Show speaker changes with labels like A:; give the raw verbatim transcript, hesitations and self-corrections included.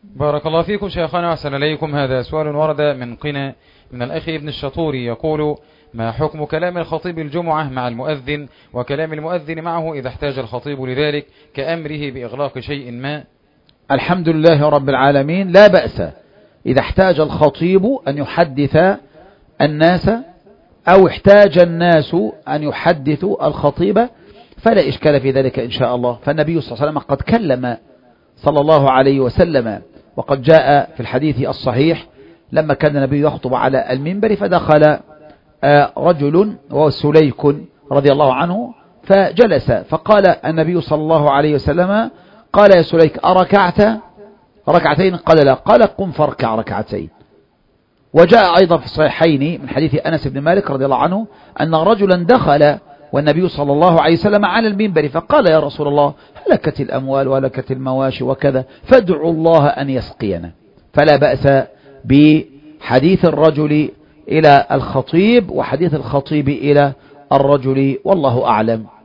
A: بارك الله فيكم شيخنا وأحسن إليكم. هذا سؤال ورد من قنا من الأخ ابن الشطوري يقول: ما حكم كلام الخطيب الجمعة مع المؤذن وكلام المؤذن معه إذا احتاج الخطيب لذلك كأمره بإغلاق شيء ما؟
B: الحمد لله رب العالمين، لا بأس إذا احتاج الخطيب أن يحدث الناس أو احتاج الناس أن يحدثوا الخطيب فلا إشكال في ذلك إن شاء الله. فالنبي صلى الله عليه وسلم قد كلم صلى الله عليه وسلم، وقد جاء في الحديث الصحيح لما كان النبي يخطب على المنبر فدخل رجل وهو سليك رضي الله عنه فجلس، فقال النبي صلى الله عليه وسلم: قال يا سليك أركعت ركعتين؟ قال لا. قال: قم فاركع ركعتين. وجاء أيضا في الصحيحين من حديث أنس بن مالك رضي الله عنه أن رجلا دخل والنبي صلى الله عليه وسلم على المنبر فقال: يا رسول الله، هلكت الأموال وهلكت المواشي وكذا، فادعوا الله أن يسقينا. فلا بأس بحديث الرجل إلى الخطيب وحديث الخطيب إلى الرجل، والله أعلم.